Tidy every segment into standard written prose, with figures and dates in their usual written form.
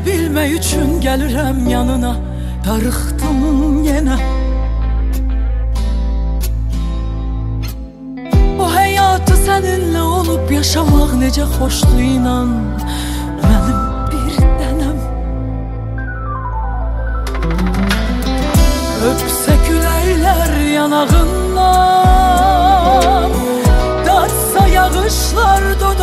bilmək üçün gəlirəm yanına, darıxdım yenə. O həyatı səninlə olub yaşamaq necə xoşdur, inan mənim bir dənəm. Öpsə küləklər yanağından, datsa yağışlar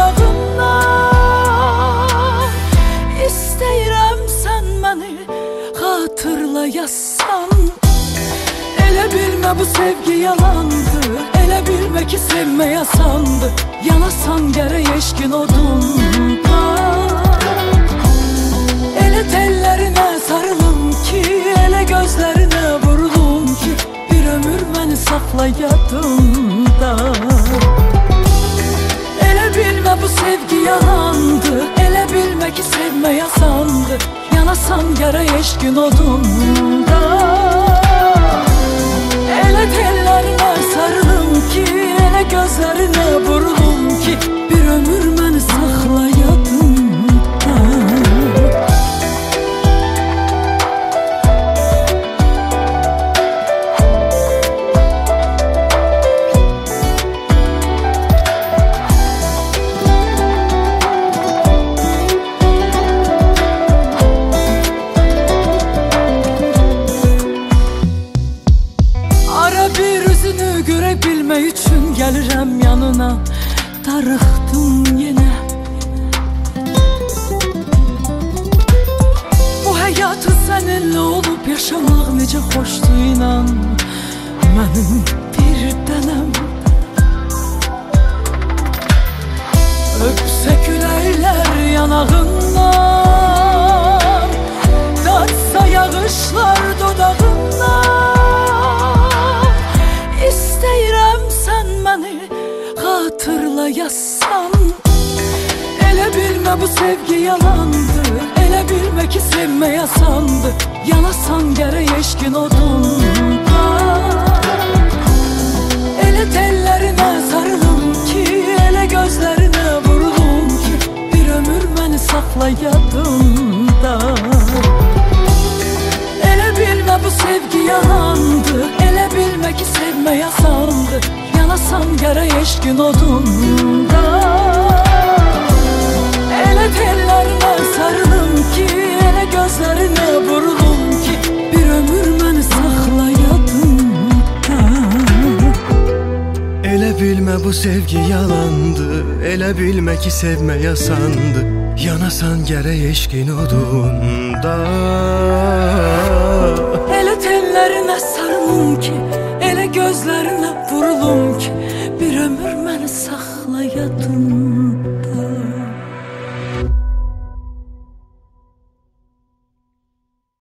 dodağından, İstəyirəm sən məni xatırlayasan. Elə bilmə bu sevgi yalandır, elə bilmə ki sevmək asandır. Yanasan gərək eşqin odunda. Elə tellərinə sarılım ki, elə gözlərinə vurulum ki, bir ömür məni saxla yadında. Elə bilmə bu sevgi yalandır, elə bilmə ki sevmək asandır. Yanasan gərək eşqin odunda. Elə tellərinə sarılım ki, elə gözlərinə vurulum ki, bir ömür məni saxla yadında. Görə bilmək üçün gəlirəm yanına, darıxdım yenə. Bu həyatı səninlə olub yaşamaq necə xoşdur, inan mənim bir dənəm. Öpsə küləklər yanağından, datsa yağışlar dodağından, İstəyirəm sən məni xatırlayasan. Elə bilmə bu sevgi yalandır, elə bilmə ki sevmək asandır. Yanasan gərək eşqin odunda. Elə tellərinə sarılım ki, elə gözlərinə vurulum ki, bir ömür məni saxla yadında. Elə bilmə bu sevgi yalandır, elə bilmə ki sevmək asandır. Yanasan gərək eşqin odunda. Elə tellərinə sarılım ki, elə gözlərinə vurulum ki, bir ömür məni saxla yadında. Elə bilmə bu sevgi yalandır, elə bilmə ki sevmək asandır. Yanasan gərək eşqin odunda. Elə tellərinə sarılım ki, elə gözlərinə vurulum ki, bir ömür məni saxla yadında.